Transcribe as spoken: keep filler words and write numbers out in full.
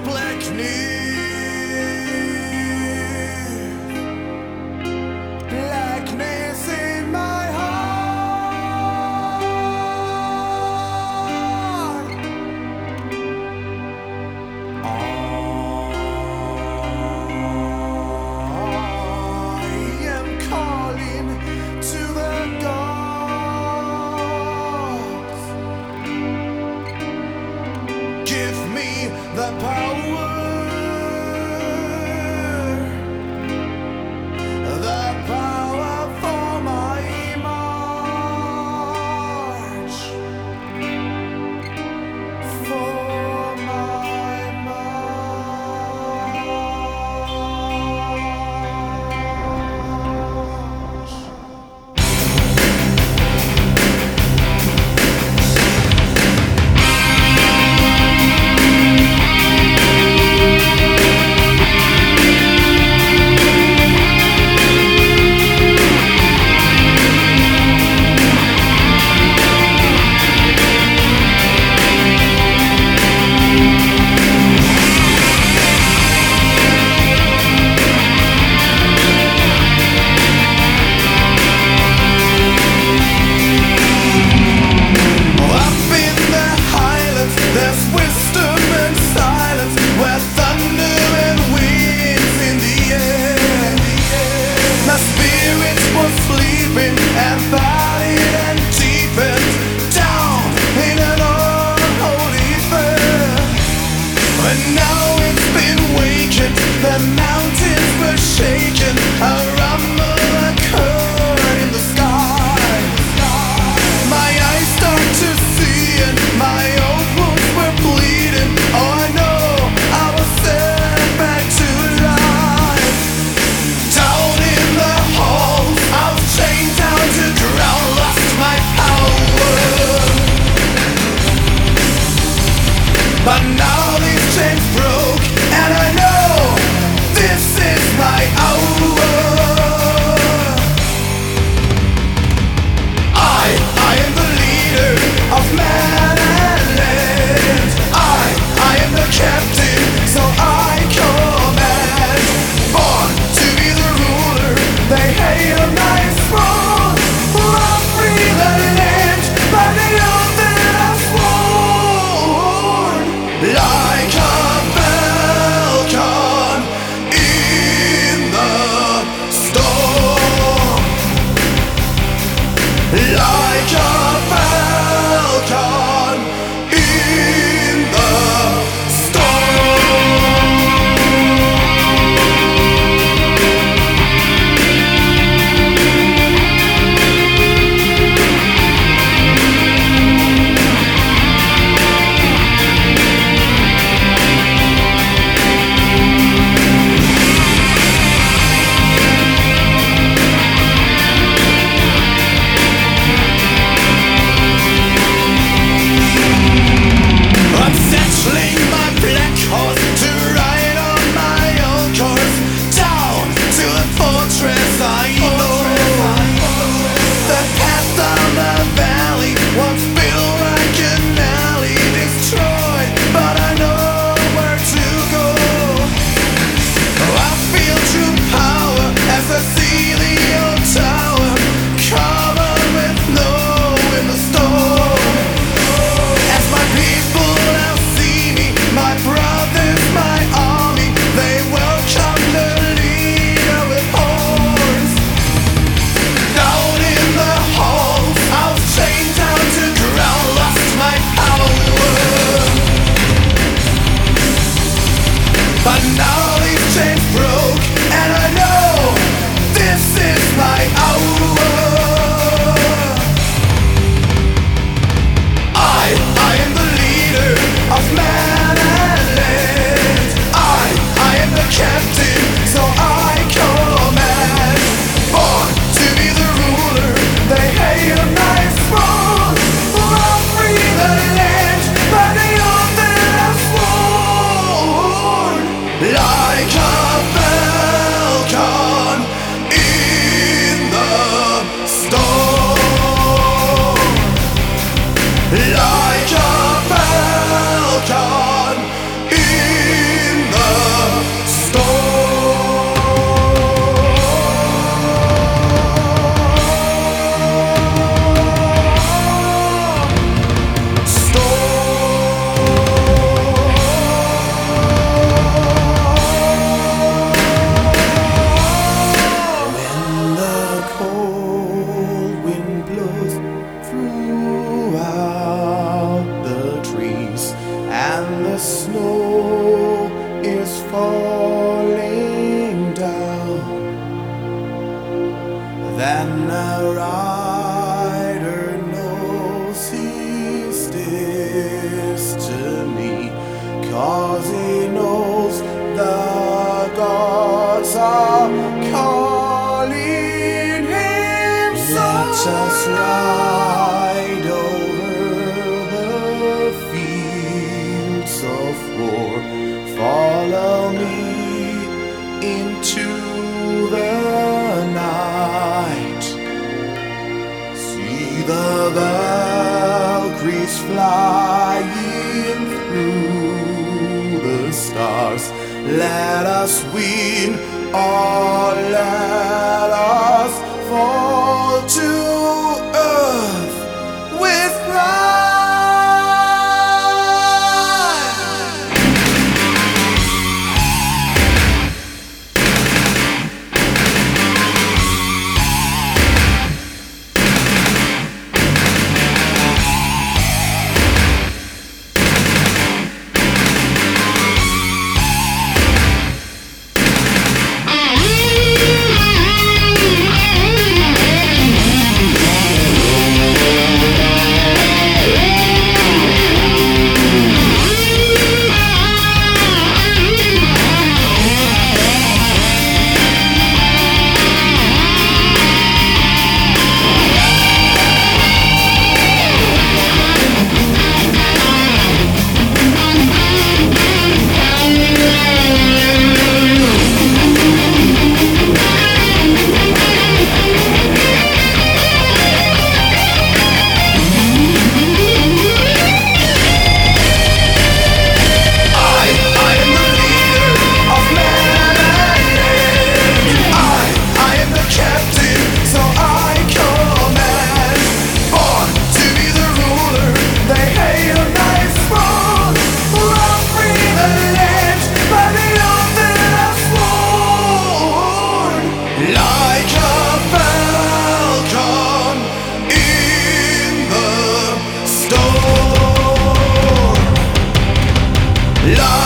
blackness, blackness in my heart. I am calling to the gods. Give me the power, the power for my march, for my march. There's wisdom and silence, where thunder and winds in the air. My spirit was sleeping and buried and deepened down in an unholy fair. But now it's been wakened, the mountains were shaken, a rumble occurred in the sky. My eyes start to see and my own wounds were bleeding. Oh, I know I was set back to life. Down in the halls, I was chained down to ground, lost my power. But now these chains broke, and I know this is my hour. I, I am the leader of man and land. I, I am the captain, so I command. Born to be the ruler, they hail my throne. I'll free the land by the oath that I've sworn. Love 'cause he knows the gods are calling him. Let us ride over the fields of war. Follow me into the night. See the Valkyries flying through the stars. Let us win, or let us fall to earth with pride. Like a falcon in the storm. Like